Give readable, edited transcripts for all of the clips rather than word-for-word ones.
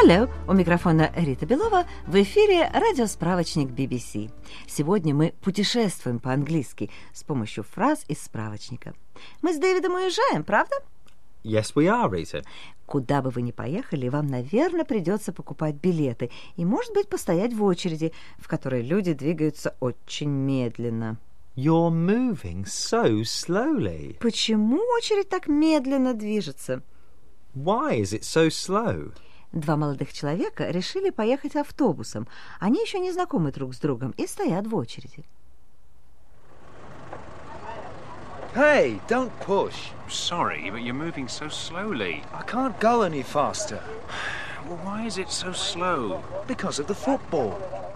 Hello! У микрофона Рита Белова, в эфире радиосправочник BBC. Сегодня мы путешествуем по-английски с помощью фраз из справочника. Мы с Дэвидом уезжаем, правда? Yes, we are, Rita. Куда бы вы ни поехали, вам, наверное, придется покупать билеты и, может быть, постоять в очереди, в которой люди двигаются очень медленно. You're moving so slowly. Почему очередь так медленно движется? Why is it so slow? Два молодых человека решили поехать автобусом. Они еще не знакомы друг с другом и стоят в очереди. Hey, don't push. Sorry, but you're moving so slowly. I can't go any faster. Well, why is it so slow? Because of the football.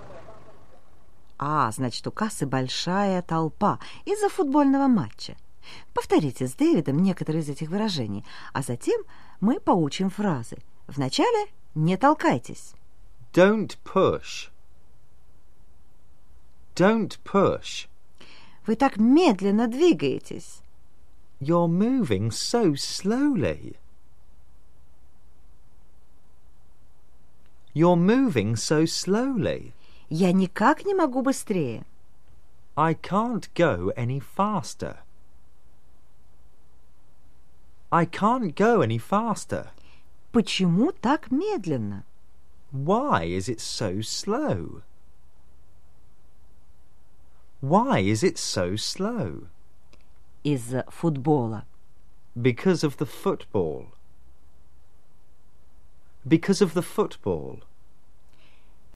Значит, у кассы большая толпа из-за футбольного матча. Повторите с Дэвидом некоторые из этих выражений, а затем мы поучим фразы. Вначале не толкайтесь. Don't push. Don't push. Вы так медленно двигаетесь. You're moving so slowly. You're moving so slowly. Я никак не могу быстрее. I can't go any faster. I can't go any faster. Почему так медленно? Why is it so slow? Why is it so slow? Из-за футбола. Because of the football. Because of the football.